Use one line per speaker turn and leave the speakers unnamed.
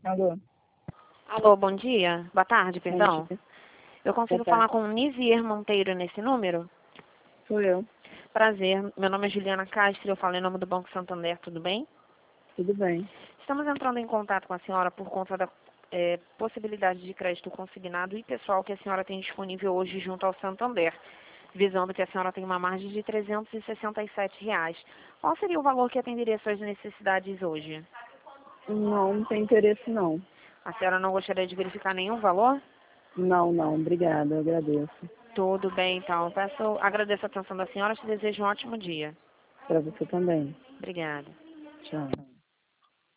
Alô,
Alô, bom dia. Boa tarde,
bom
perdão.
dia.
Eu consigo
Boa
falar
tarde.
com Nizier Monteiro nesse número?
Sou eu.
Prazer, meu nome é Juliana Castro, eu falo em nome do Banco Santander, tudo bem?
Tudo bem.
Estamos entrando em contato com a senhora por conta da possibilidade de crédito consignado e pessoal que a senhora tem disponível hoje junto ao Santander, visando que a senhora tem uma margem de R$ 367. Qual seria o valor que atenderia suas necessidades hoje?
Não tem interesse, não.
A senhora não gostaria de verificar nenhum valor?
Não. Obrigada, eu agradeço.
Tudo bem, então. Agradeço a atenção da senhora e te desejo um ótimo dia.
Para você também.
Obrigada.
Tchau.